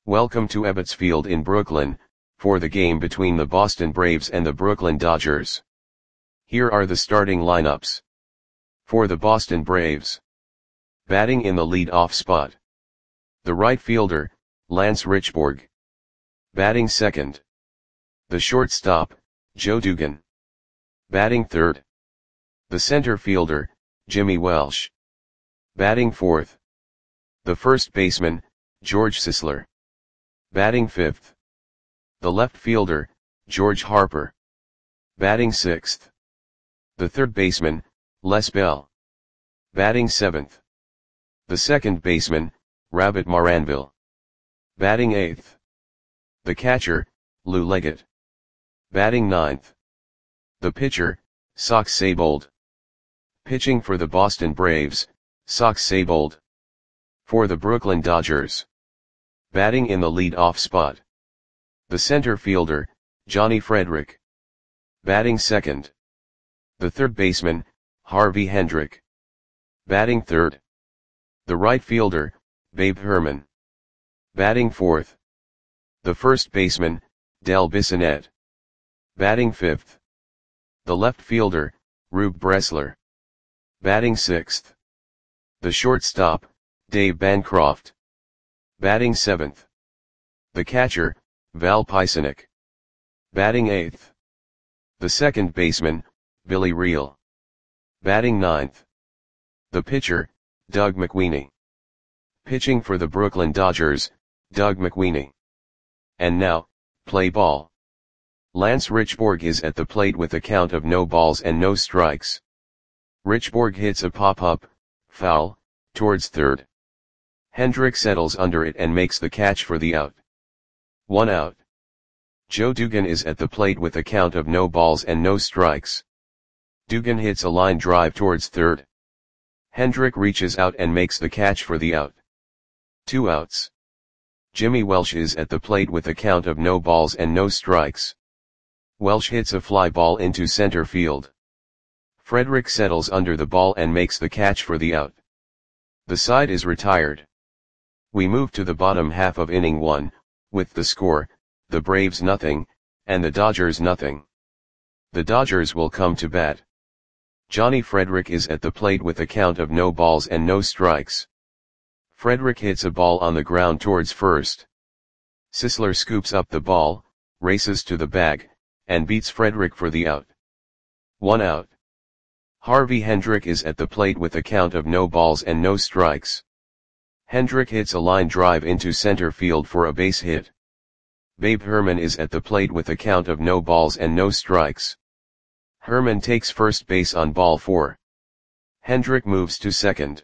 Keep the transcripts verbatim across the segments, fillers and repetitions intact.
Welcome to Ebbets Field in Brooklyn, for the game between the Boston Braves and the Brooklyn Dodgers. Here are the starting lineups. For the Boston Braves. Batting in the lead-off spot. The right fielder, Lance Richburg. Batting second. The shortstop, Joe Dugan. Batting third. The center fielder, Jimmy Welsh. Batting fourth. The first baseman, George Sisler. Batting fifth. The left fielder, George Harper. Batting sixth. The third baseman, Les Bell. Batting seventh. The second baseman, Rabbit Maranville. Batting eighth. The catcher, Lou Leggett. Batting ninth. The pitcher, Sox Seibold. Pitching for the Boston Braves, Sox Seibold. For the Brooklyn Dodgers. Batting in the lead-off spot. The center fielder, Johnny Frederick. Batting second. The third baseman, Harvey Hendrick. Batting third. The right fielder, Babe Herman. Batting fourth. The first baseman, Del Bissonette. Batting fifth. The left fielder, Rube Bressler. Batting sixth. The shortstop, Dave Bancroft. Batting seventh. The catcher, Val Pisanic. Batting eighth. The second baseman, Billy Reel. Batting ninth. The pitcher, Doug McWeeney. Pitching for the Brooklyn Dodgers, Doug McWeeney. And now, play ball. Lance Richburg is at the plate with a count of no balls and no strikes. Richburg hits a pop-up, foul, towards third. Hendrick settles under it and makes the catch for the out. One out. Joe Dugan is at the plate with a count of no balls and no strikes. Dugan hits a line drive towards third. Hendrick reaches out and makes the catch for the out. Two outs. Jimmy Welsh is at the plate with a count of no balls and no strikes. Welsh hits a fly ball into center field. Frederick settles under the ball and makes the catch for the out. The side is retired. We move to the bottom half of inning one, with the score, the Braves nothing, and the Dodgers nothing. The Dodgers will come to bat. Johnny Frederick is at the plate with a count of no balls and no strikes. Frederick hits a ball on the ground towards first. Sisler scoops up the ball, races to the bag, and beats Frederick for the out. One out. Harvey Hendrick is at the plate with a count of no balls and no strikes. Hendrick hits a line drive into center field for a base hit. Babe Herman is at the plate with a count of no balls and no strikes. Herman takes first base on ball four. Hendrick moves to second.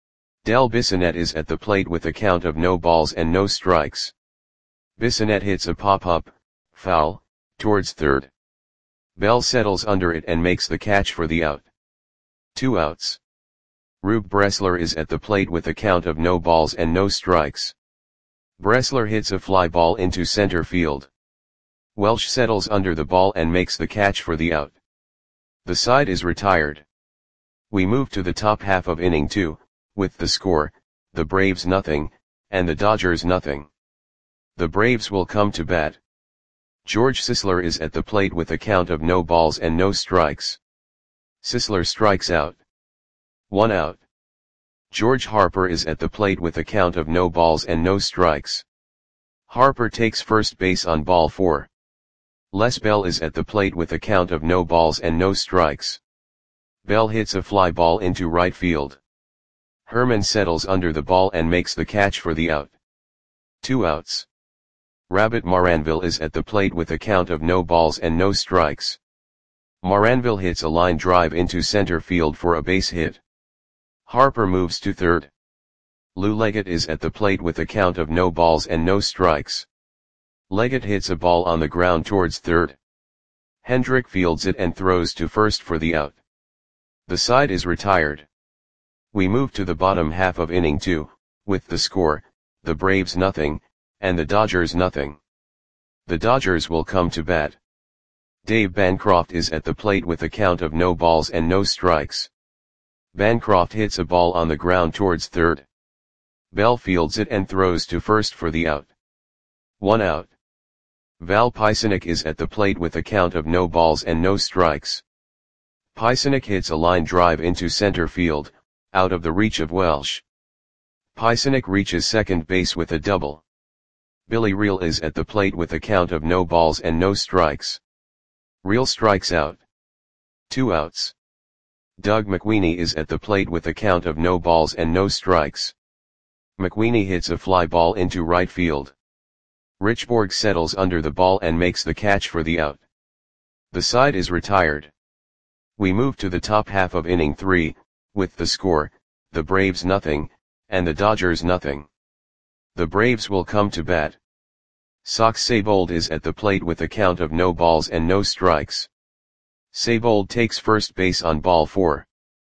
Del Bissonette is at the plate with a count of no balls and no strikes. Bissonette hits a pop-up, foul, towards third. Bell settles under it and makes the catch for the out. Two outs. Rube Bressler is at the plate with a count of no balls and no strikes. Bressler hits a fly ball into center field. Welsh settles under the ball and makes the catch for the out. The side is retired. We move to the top half of inning two, with the score, the Braves nothing, and the Dodgers nothing. The Braves will come to bat. George Sisler is at the plate with a count of no balls and no strikes. Sisler strikes out. One out. George Harper is at the plate with a count of no balls and no strikes. Harper takes first base on ball four. Les Bell is at the plate with a count of no balls and no strikes. Bell hits a fly ball into right field. Herman settles under the ball and makes the catch for the out. Two outs. Rabbit Maranville is at the plate with a count of no balls and no strikes. Maranville hits a line drive into center field for a base hit. Harper moves to third. Lou Leggett is at the plate with a count of no balls and no strikes. Leggett hits a ball on the ground towards third. Hendrick fields it and throws to first for the out. The side is retired. We move to the bottom half of inning two, with the score, the Braves nothing, and the Dodgers nothing. The Dodgers will come to bat. Dave Bancroft is at the plate with a count of no balls and no strikes. Bancroft hits a ball on the ground towards third. Bell fields it and throws to first for the out. One out. Val Pisanic is at the plate with a count of no balls and no strikes. Pisanic hits a line drive into center field, out of the reach of Welsh. Pisanic reaches second base with a double. Billy Reel is at the plate with a count of no balls and no strikes. Reel strikes out. Two outs. Doug McWeeny is at the plate with a count of no balls and no strikes. McWeeny hits a fly ball into right field. Richborg settles under the ball and makes the catch for the out. The side is retired. We move to the top half of inning three, with the score, the Braves nothing, and the Dodgers nothing. The Braves will come to bat. Sox Seibold is at the plate with a count of no balls and no strikes. Seibold takes first base on ball four.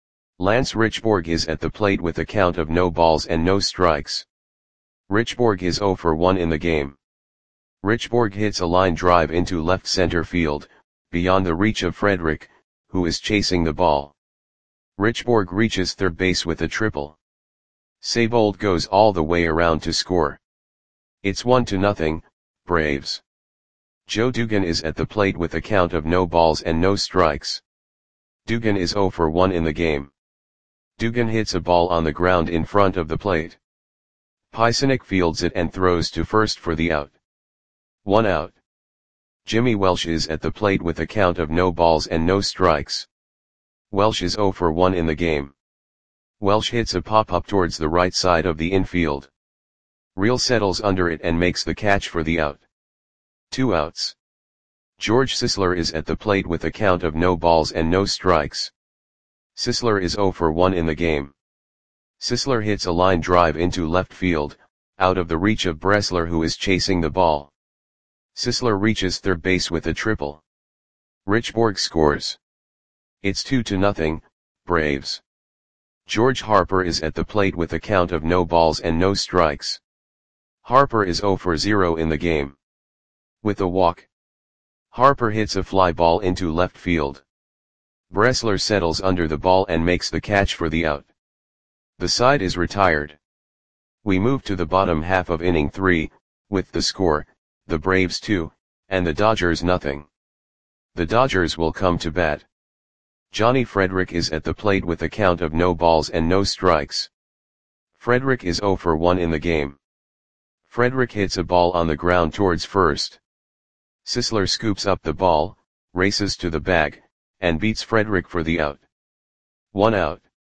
Lance Richborg is at the plate with a count of no balls and no strikes. Richborg is oh for one in the game. Richborg hits a line drive into left center field, beyond the reach of Frederick, who is chasing the ball. Richborg reaches third base with a triple. Seibold goes all the way around to score. It's one to nothing, Braves. Joe Dugan is at the plate with a count of no balls and no strikes. Dugan is oh for one in the game. Dugan hits a ball on the ground in front of the plate. Pisanic fields it and throws to first for the out. One out. Jimmy Welsh is at the plate with a count of no balls and no strikes. Welsh is oh for one in the game. Welsh hits a pop-up towards the right side of the infield. Reel settles under it and makes the catch for the out. Two outs. George Sisler is at the plate with a count of no balls and no strikes. Sisler is oh for one in the game. Sisler hits a line drive into left field, out of the reach of Bressler who is chasing the ball. Sisler reaches third base with a triple. Richborg scores. It's two to nothing, Braves. George Harper is at the plate with a count of no balls and no strikes. Harper is oh for zero in the game. With a walk. Harper hits a fly ball into left field. Bressler settles under the ball and makes the catch for the out. The side is retired. We move to the bottom half of inning three, with the score, the Braves two, and the Dodgers nothing. The Dodgers will come to bat. Johnny Frederick is at the plate with a count of no balls and no strikes. Frederick is oh for one in the game. Frederick hits a ball on the ground towards first. Sisler scoops up the ball, races to the bag, and beats Frederick for the out. One out.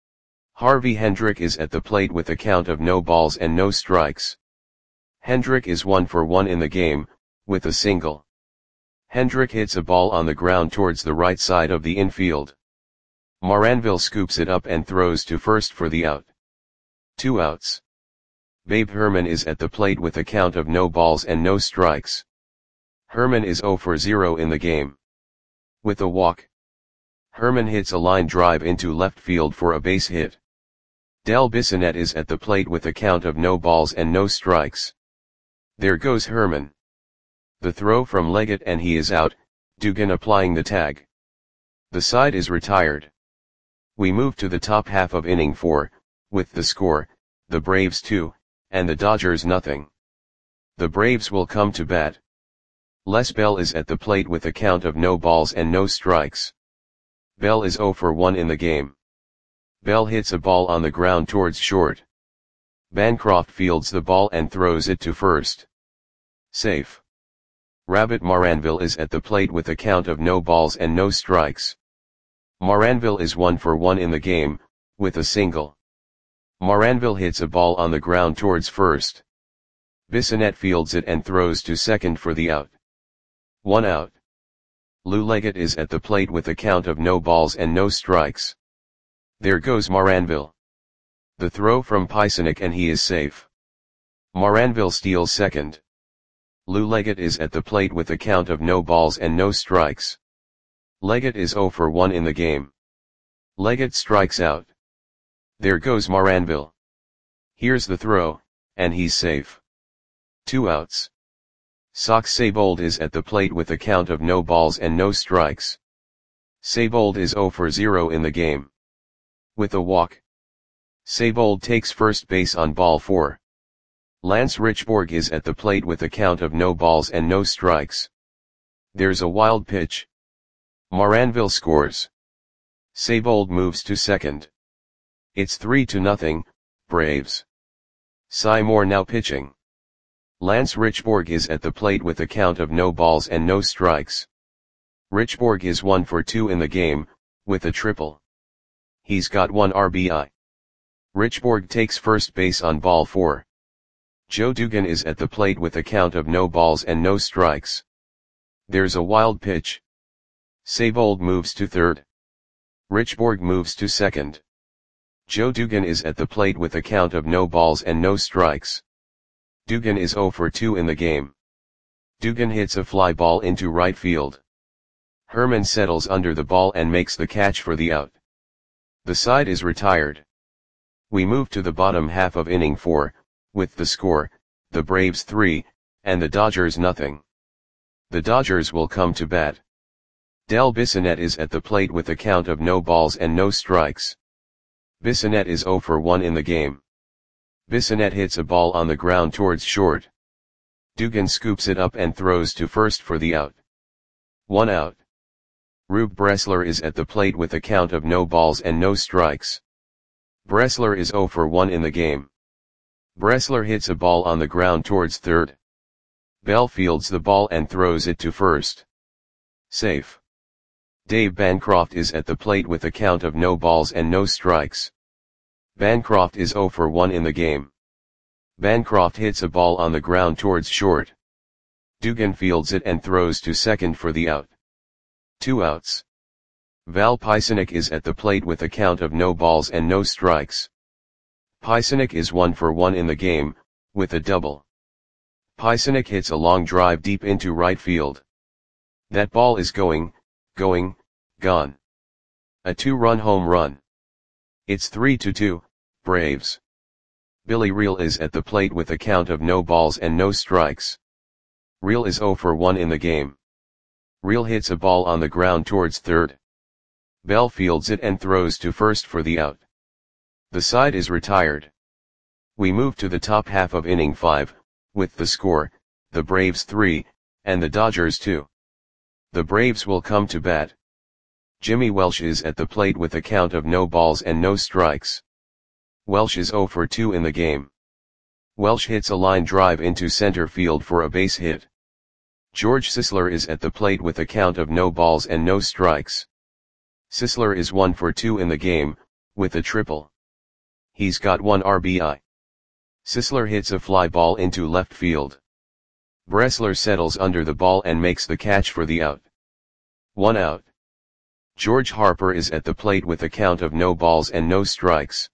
Harvey Hendrick is at the plate with a count of no balls and no strikes. Hendrick is one for one in the game, with a single. Hendrick hits a ball on the ground towards the right side of the infield. Moranville scoops it up and throws to first for the out. Two outs. Babe Herman is at the plate with a count of no balls and no strikes. Herman is oh for zero in the game. With a walk. Herman hits a line drive into left field for a base hit. Del Bissonette is at the plate with a count of no balls and no strikes. There goes Herman. The throw from Leggett and he is out, Dugan applying the tag. The side is retired. We move to the top half of inning four, with the score, the Braves two, and the Dodgers nothing. The Braves will come to bat. Les Bell is at the plate with a count of no balls and no strikes. Bell is oh for one in the game. Bell hits a ball on the ground towards short. Bancroft fields the ball and throws it to first. Safe. Rabbit Moranville is at the plate with a count of no balls and no strikes. Moranville is one for one in the game, with a single. Moranville hits a ball on the ground towards first. Bissonette fields it and throws to second for the out. One out. Lou Leggett is at the plate with a count of no balls and no strikes. There goes Moranville. The throw from Pisanic and he is safe. Moranville steals second. Lou Leggett is at the plate with a count of no balls and no strikes. Leggett is oh for one in the game. Leggett strikes out. There goes Moranville. Here's the throw, and he's safe. Two outs. Sox Seibold is at the plate with a count of no balls and no strikes. Seibold is oh for zero in the game. With a walk. Seibold takes first base on ball four. Lance Richborg is at the plate with a count of no balls and no strikes. There's a wild pitch. Moranville scores. Seibold moves to second. It's three to nothing, Braves. Cy Moore now pitching. Lance Richborg is at the plate with a count of no balls and no strikes. Richborg is one for two in the game, with a triple. He's got one R B I. Richborg takes first base on ball four. Joe Dugan is at the plate with a count of no balls and no strikes. There's a wild pitch. Seibold moves to third. Richborg moves to second. Joe Dugan is at the plate with a count of no balls and no strikes. Dugan is zero for two in the game. Dugan hits a fly ball into right field. Herman settles under the ball and makes the catch for the out. The side is retired. We move to the bottom half of inning four, with the score, the Braves three, and the Dodgers nothing. The Dodgers will come to bat. Del Bissonette is at the plate with a count of no balls and no strikes. Bissonette is zero for one in the game. Bissonette hits a ball on the ground towards short. Dugan scoops it up and throws to first for the out. One out. Rube Bressler is at the plate with a count of no balls and no strikes. Bressler is zero for one in the game. Bressler hits a ball on the ground towards third. Bell fields the ball and throws it to first. Safe. Dave Bancroft is at the plate with a count of no balls and no strikes. Bancroft is zero for one in the game. Bancroft hits a ball on the ground towards short. Dugan fields it and throws to second for the out. Two outs. Val Pisanic is at the plate with a count of no balls and no strikes. Pisanic is one for one in the game, with a double. Pisanic hits a long drive deep into right field. That ball is going, going, gone. A two-run home run. It's three to two, Braves. Billy Reel is at the plate with a count of no balls and no strikes. Reel is zero for one in the game. Reel hits a ball on the ground towards third. Bell fields it and throws to first for the out. The side is retired. We move to the top half of inning five, with the score, the Braves three, and the Dodgers two. The Braves will come to bat. Jimmy Welsh is at the plate with a count of no balls and no strikes. Welsh is zero for two in the game. Welsh hits a line drive into center field for a base hit. George Sisler is at the plate with a count of no balls and no strikes. Sisler is one for two in the game, with a triple. He's got one R B I. Sisler hits a fly ball into left field. Bressler settles under the ball and makes the catch for the out. One out. George Harper is at the plate with a count of no balls and no strikes.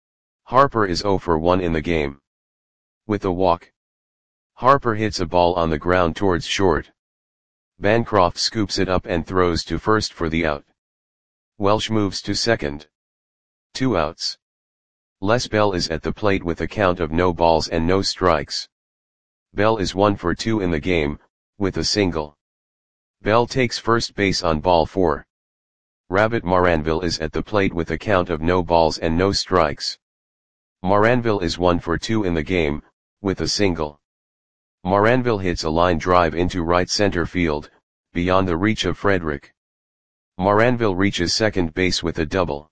Harper is zero for one in the game. With a walk. Harper hits a ball on the ground towards short. Bancroft scoops it up and throws to first for the out. Welsh moves to second. Two outs. Les Bell is at the plate with a count of no balls and no strikes. Bell is one for two in the game, with a single. Bell takes first base on ball four. Rabbit Moranville is at the plate with a count of no balls and no strikes. Moranville is one for two in the game, with a single. Moranville hits a line drive into right center field, beyond the reach of Frederick. Moranville reaches second base with a double.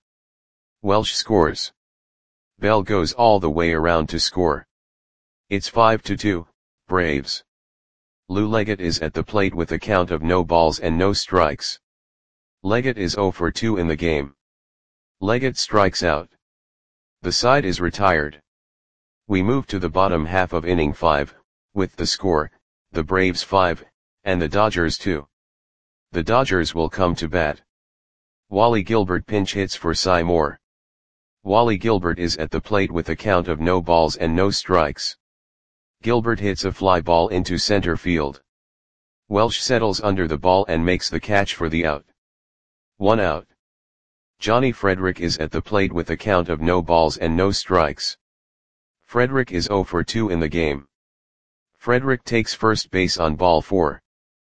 Welsh scores. Bell goes all the way around to score. It's five to two, Braves. Lou Leggett is at the plate with a count of no balls and no strikes. Leggett is zero for two in the game. Leggett strikes out. The side is retired. We move to the bottom half of inning five, with the score, the Braves five, and the Dodgers two. The Dodgers will come to bat. Wally Gilbert pinch hits for Cy Moore. Wally Gilbert is at the plate with a count of no balls and no strikes. Gilbert hits a fly ball into center field. Welsh settles under the ball and makes the catch for the out. One out. Johnny Frederick is at the plate with a count of no balls and no strikes. Frederick is zero for two in the game. Frederick takes first base on ball four.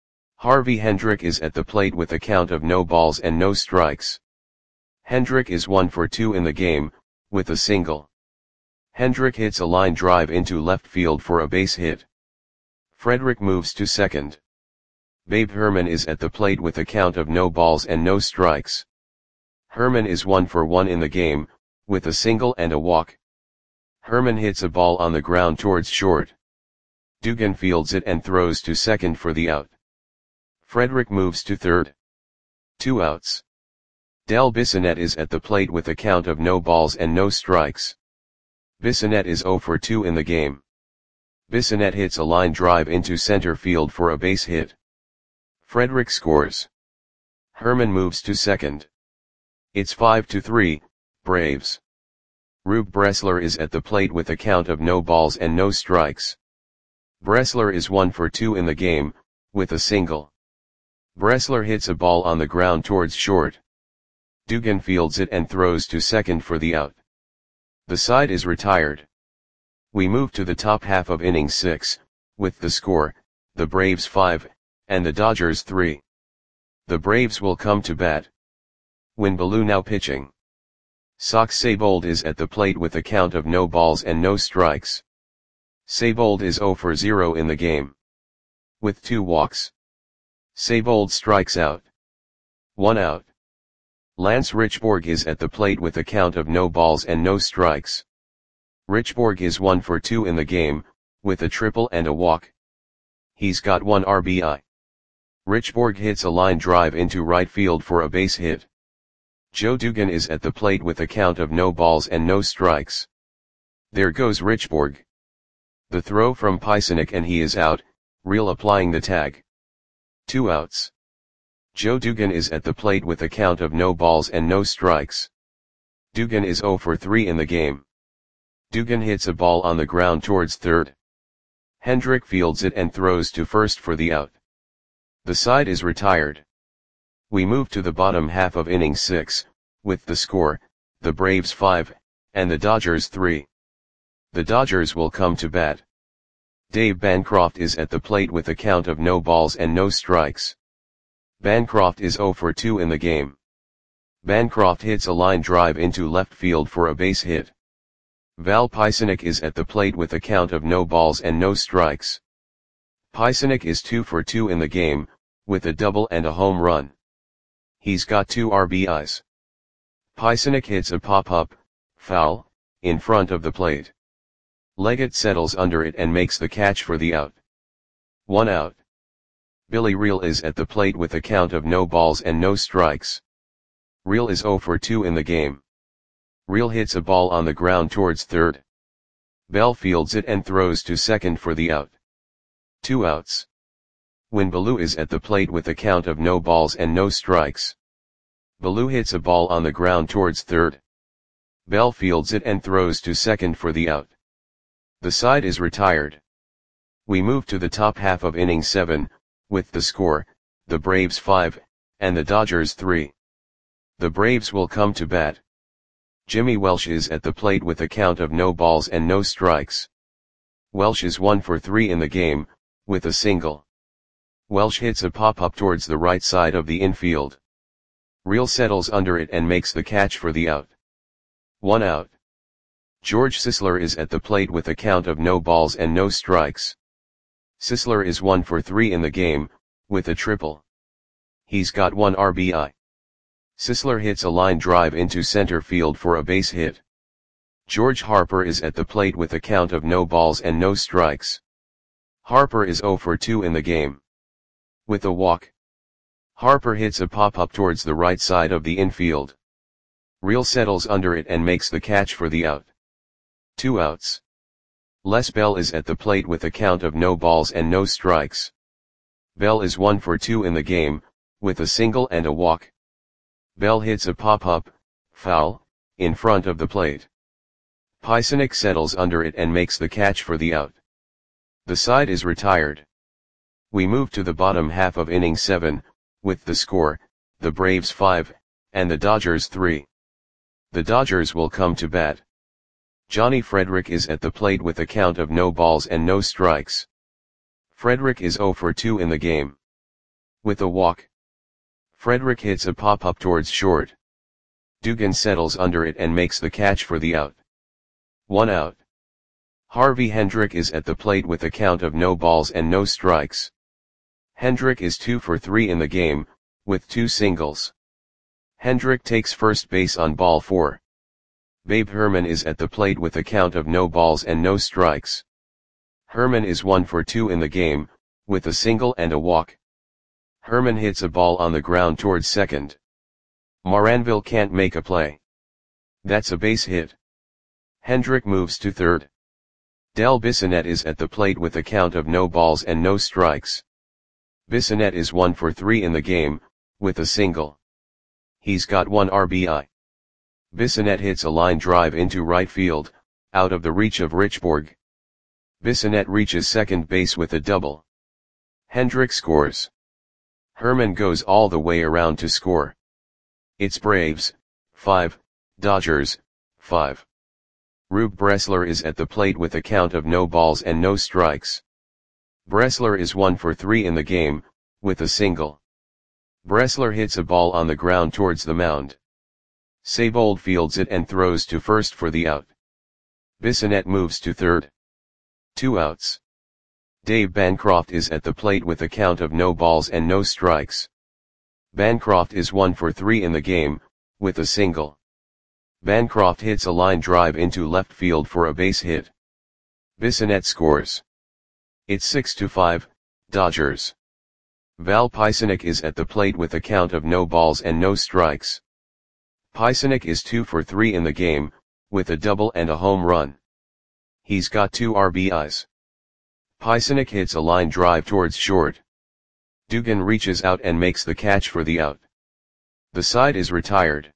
Harvey Hendrick is at the plate with a count of no balls and no strikes. Hendrick is one for two in the game, with a single. Hendrick hits a line drive into left field for a base hit. Frederick moves to second. Babe Herman is at the plate with a count of no balls and no strikes. Herman is one for one in the game, with a single and a walk. Herman hits a ball on the ground towards short. Dugan fields it and throws to second for the out. Frederick moves to third. Two outs. Del Bissonette is at the plate with a count of no balls and no strikes. Bissonette is zero for two in the game. Bissonette hits a line drive into center field for a base hit. Frederick scores. Herman moves to second. It's five to three, Braves. Rube Bressler is at the plate with a count of no balls and no strikes. Bressler is one for two in the game, with a single. Bressler hits a ball on the ground towards short. Dugan fields it and throws to second for the out. The side is retired. We move to the top half of inning six, with the score, the Braves five, and the Dodgers three. The Braves will come to bat. Win Ballou now pitching. Sox Seibold is at the plate with a count of no balls and no strikes. Seibold is zero for zero in the game. With two walks. Seibold strikes out. One out. Lance Richborg is at the plate with a count of no balls and no strikes. Richborg is one for two in the game, with a triple and a walk. He's got one R B I. Richborg hits a line drive into right field for a base hit. Joe Dugan is at the plate with a count of no balls and no strikes. There goes Richborg. The throw from Pisanik and he is out, Real applying the tag. Two outs. Joe Dugan is at the plate with a count of no balls and no strikes. Dugan is zero for three in the game. Dugan hits a ball on the ground towards third. Hendrick fields it and throws to first for the out. The side is retired. We move to the bottom half of inning six, with the score, the Braves five, and the Dodgers three. The Dodgers will come to bat. Dave Bancroft is at the plate with a count of no balls and no strikes. Bancroft is zero for two in the game. Bancroft hits a line drive into left field for a base hit. Val Pisanik is at the plate with a count of no balls and no strikes. Pisanik is two for two in the game, with a double and a home run. He's got two R B Is. Pisanik hits a pop-up, foul, in front of the plate. Leggett settles under it and makes the catch for the out. One out. Billy Real is at the plate with a count of no balls and no strikes. Real is zero for two in the game. Real hits a ball on the ground towards third. Bell fields it and throws to second for the out. Two outs. Win Ballou is at the plate with a count of no balls and no strikes. Ballou hits a ball on the ground towards third. Bell fields it and throws to second for the out. The side is retired. We move to the top half of inning seven, with the score, the Braves five, and the Dodgers three. The Braves will come to bat. Jimmy Welsh is at the plate with a count of no balls and no strikes. Welsh is one for three in the game, with a single. Welsh hits a pop-up towards the right side of the infield. Real settles under it and makes the catch for the out. One out. George Sisler is at the plate with a count of no balls and no strikes. Sisler is one for three in the game, with a triple. He's got one R B I. Sisler hits a line drive into center field for a base hit. George Harper is at the plate with a count of no balls and no strikes. Harper is zero for two in the game. With a walk. Harper hits a pop-up towards the right side of the infield. Real settles under it and makes the catch for the out. Two outs. Les Bell is at the plate with a count of no balls and no strikes. Bell is one for two in the game, with a single and a walk. Bell hits a pop-up, foul, in front of the plate. Pisanik settles under it and makes the catch for the out. The side is retired. We move to the bottom half of inning seven, with the score, the Braves five, and the Dodgers three. The Dodgers will come to bat. Johnny Frederick is at the plate with a count of no balls and no strikes. Frederick is zero for two in the game. With a walk. Frederick hits a pop-up towards short. Dugan settles under it and makes the catch for the out. One out. Harvey Hendrick is at the plate with a count of no balls and no strikes. Hendrick is two for three in the game, with two singles. Hendrick takes first base on ball four. Babe Herman is at the plate with a count of no balls and no strikes. Herman is one for two in the game, with a single and a walk. Herman hits a ball on the ground towards second. Moranville can't make a play. That's a base hit. Hendrick moves to third. Del Bissonette is at the plate with a count of no balls and no strikes. Bissonette is one for three in the game, with a single. He's got one R B I. Bissonette hits a line drive into right field, out of the reach of Richborg. Bissonette reaches second base with a double. Hendrick scores. Herman goes all the way around to score. It's Braves, five, Dodgers, five. Rube Bressler is at the plate with a count of no balls and no strikes. Bressler is one for three in the game, with a single. Bressler hits a ball on the ground towards the mound. Seibold fields it and throws to first for the out. Bissonette moves to third. Two outs. Dave Bancroft is at the plate with a count of no balls and no strikes. Bancroft is one for three in the game, with a single. Bancroft hits a line drive into left field for a base hit. Bissonette scores. It's six to five, Dodgers. Val Pisanic is at the plate with a count of no balls and no strikes. Pisanic is two for three in the game, with a double and a home run. He's got two R B Is. Pisanic hits a line drive towards short. Dugan reaches out and makes the catch for the out. The side is retired.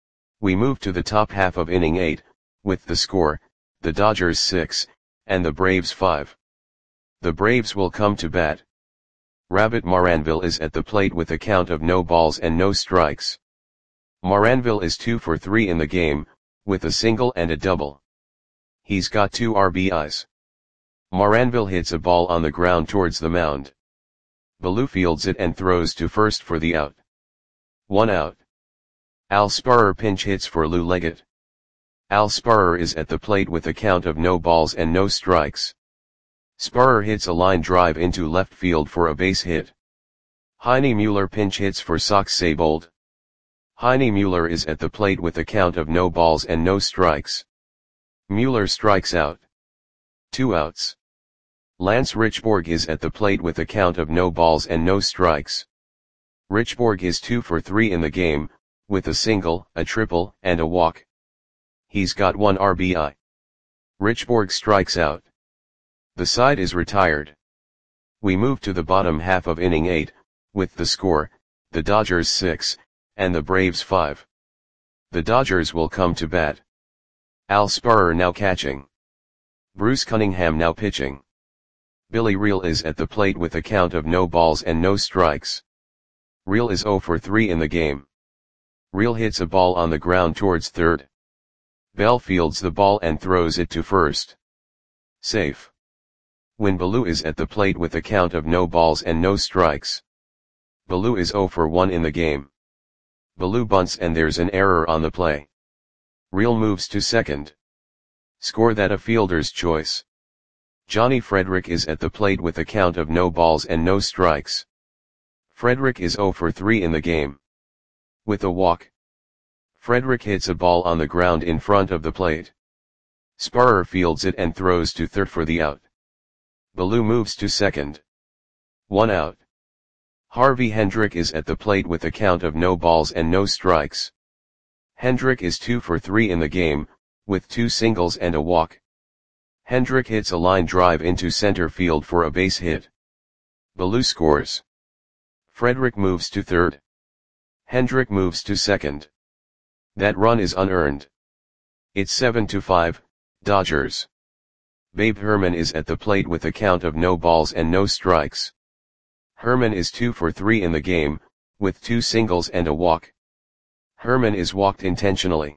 We move to the top half of inning eight, with the score, the Dodgers six, and the Braves five. The Braves will come to bat. Rabbit Moranville is at the plate with a count of no balls and no strikes. Moranville is two for three in the game, with a single and a double. He's got two R B Is. Moranville hits a ball on the ground towards the mound. Ballou fields it and throws to first for the out. One out. Al Sparrer pinch hits for Lou Leggett. Al Sparrer is at the plate with a count of no balls and no strikes. Sparrer hits a line drive into left field for a base hit. Heine Mueller pinch hits for Sox Seibold. Heine Mueller is at the plate with a count of no balls and no strikes. Mueller strikes out. Two outs. Lance Richborg is at the plate with a count of no balls and no strikes. Richborg is two for three in the game, with a single, a triple, and a walk. He's got one R B I. Richborg strikes out. The side is retired. We move to the bottom half of inning eight, with the score, the Dodgers six, and the Braves five. The Dodgers will come to bat. Al Sparrer now catching. Bruce Cunningham now pitching. Billy Reel is at the plate with a count of no balls and no strikes. Reel is zero for three in the game. Reel hits a ball on the ground towards third. Bell fields the ball and throws it to first. Safe. Win Ballou is at the plate with a count of no balls and no strikes. Ballou is zero for one in the game. Ballou bunts and there's an error on the play. Reel moves to second. Score that a fielder's choice. Johnny Frederick is at the plate with a count of no balls and no strikes. Frederick is zero for three in the game. With a walk. Frederick hits a ball on the ground in front of the plate. Sparrer fields it and throws to third for the out. Ballou moves to second. One out. Harvey Hendrick is at the plate with a count of no balls and no strikes. Hendrick is two for three in the game, with two singles and a walk. Hendrick hits a line drive into center field for a base hit. Ballou scores. Frederick moves to third. Hendrick moves to second. That run is unearned. It's seven to five, Dodgers. Babe Herman is at the plate with a count of no balls and no strikes. Herman is two for three in the game, with two singles and a walk. Herman is walked intentionally.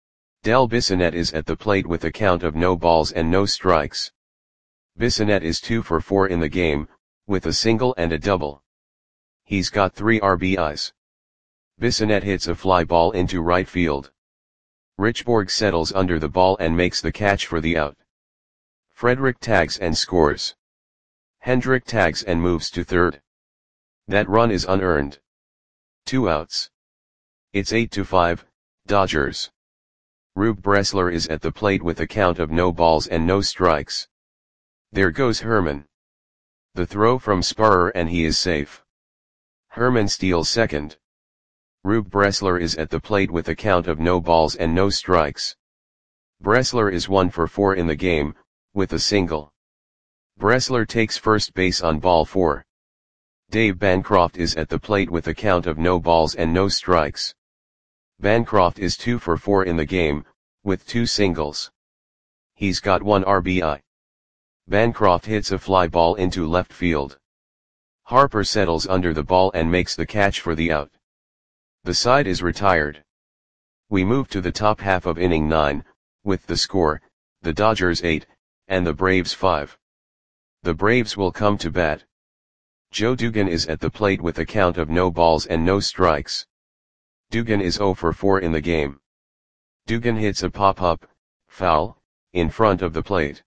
Del Bissonette is at the plate with a count of no balls and no strikes. Bissonette is two for four in the game, with a single and a double. He's got three R B Is. Bissonette hits a fly ball into right field. Richborg settles under the ball and makes the catch for the out. Frederick tags and scores. Hendrick tags and moves to third. That run is unearned. Two outs. It's eight to five, Dodgers. Rube Bressler is at the plate with a count of no balls and no strikes. There goes Herman. The throw from Sparrer and he is safe. Herman steals second. Rube Bressler is at the plate with a count of no balls and no strikes. Bressler is one for four in the game, with a single. Bressler takes first base on ball four. Dave Bancroft is at the plate with a count of no balls and no strikes. Bancroft is two for four in the game, with two singles. He's got one R B I. Bancroft hits a fly ball into left field. Harper settles under the ball and makes the catch for the out. The side is retired. We move to the top half of inning nine, with the score, the Dodgers eight, and the Braves five. The Braves will come to bat. Joe Dugan is at the plate with a count of no balls and no strikes. Dugan is zero for four in the game. Dugan hits a pop-up, foul, in front of the plate.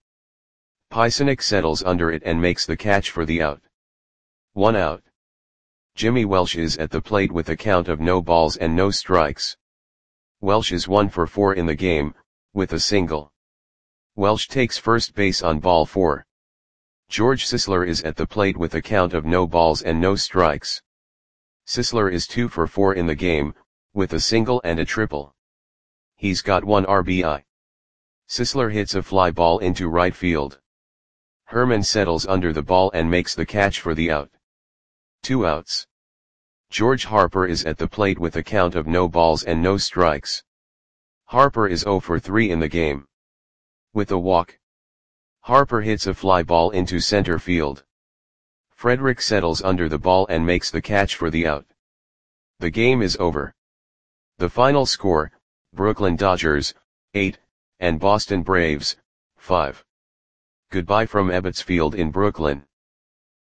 Piecyk settles under it and makes the catch for the out. One out. Jimmy Welsh is at the plate with a count of no balls and no strikes. Welsh is one for four in the game, with a single. Welsh takes first base on ball four. George Sisler is at the plate with a count of no balls and no strikes. Sisler is two for four in the game, with a single and a triple. He's got one R B I. Sisler hits a fly ball into right field. Herman settles under the ball and makes the catch for the out. Two outs. George Harper is at the plate with a count of no balls and no strikes. Harper is zero for three in the game. With a walk. Harper hits a fly ball into center field. Frederick settles under the ball and makes the catch for the out. The game is over. The final score, Brooklyn Dodgers, eight, and Boston Braves, five. Goodbye from Ebbets Field in Brooklyn.